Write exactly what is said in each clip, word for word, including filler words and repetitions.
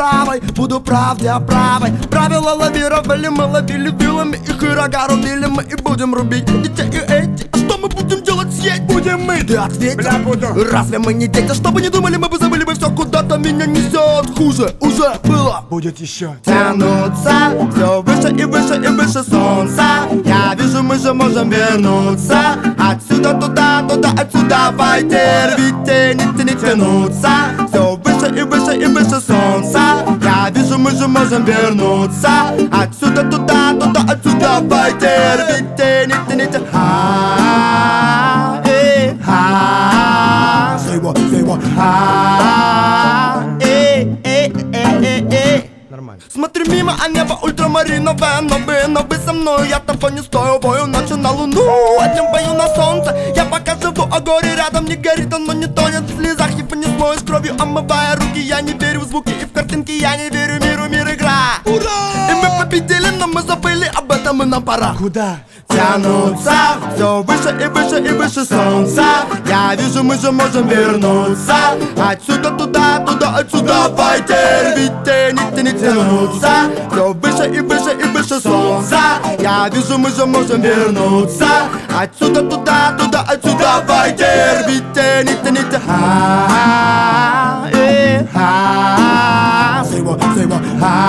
правой, буду правде правой. Правила лавировали, мы ловили вилами, их и рога рубили мы и будем рубить эти и эти. А что мы будем делать, съесть будем мы? Ты ответил, разве мы не дети? Что бы ни думали, мы бы забыли бы все, куда-то меня несет. Хуже уже было, будет еще. Тянуться все выше и выше и выше солнца. Я вижу, мы же можем вернуться. Отсюда туда, туда, отсюда. Давайте, рвите, не тяни, тянуться. Все выше и выше и выше солнца. Я вижу, мы же можем вернуться. Отсюда туда, туда, отсюда. Давайте, рвите, не тяни, тяни. Say what, say what. Смотрю мимо, а небо ультрамариновое. Но вы, но вы со мной, я того не стою. Бою ночью на луну, одним бою на солнце. Я пока живу, а горе рядом не горит. Оно не тонет в слезах, его не смоешь кровью, омывая руки. Я не верю в звуки и в картинки. Я не верю миру, мир игра. Ура! И мы победили, но мы забыли об этом, и нам пора. Куда? Тянуться все выше и выше и выше солнца. Я вижу, мы же можем вернуться. Отсюда туда, туда, отсюда. Давайте, рвите, не тяни, тянуться. Все выше и выше и выше солнца. Я вижу, мы же можем вернуться. Отсюда туда, туда, отсюда. Давайте, рвите, не тяни, тяни. Say what, say what.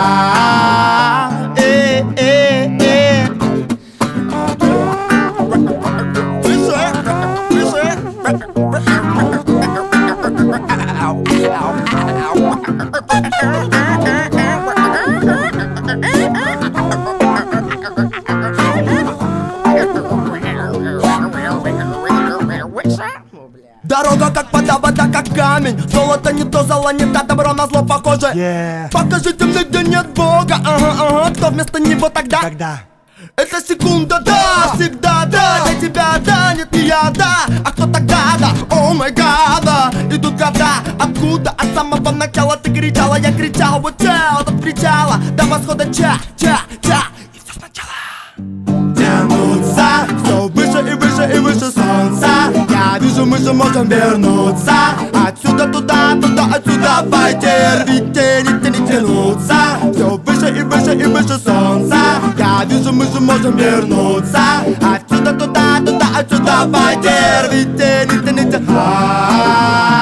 Дорога как вода, вода как камень. Золото не то, золо не та, добро на зло похоже. Yeah. Покажите мне, где нет Бога. Ага, ага, кто вместо него тогда? Когда? Это секунда, да, всегда, да. Для тебя, да, нет, не я, да. А кто тогда, да, о май гад, да. Идут года, откуда? От самого начала ты кричала, я кричал. Вот тело от причала до восхода, ча, ча, ча. И все сначала. Тянуться все выше и выше и выше солнца. Я вижу, мы же можем вернуться. Отсюда туда, туда, отсюда. Давайте, рвите, не тяни, тянуться. Все выше и выше и выше солнца. Я вижу, мы же можем вернуться. Отсюда туда, туда, отсюда. Давайте, рвите, не тяни, тяни.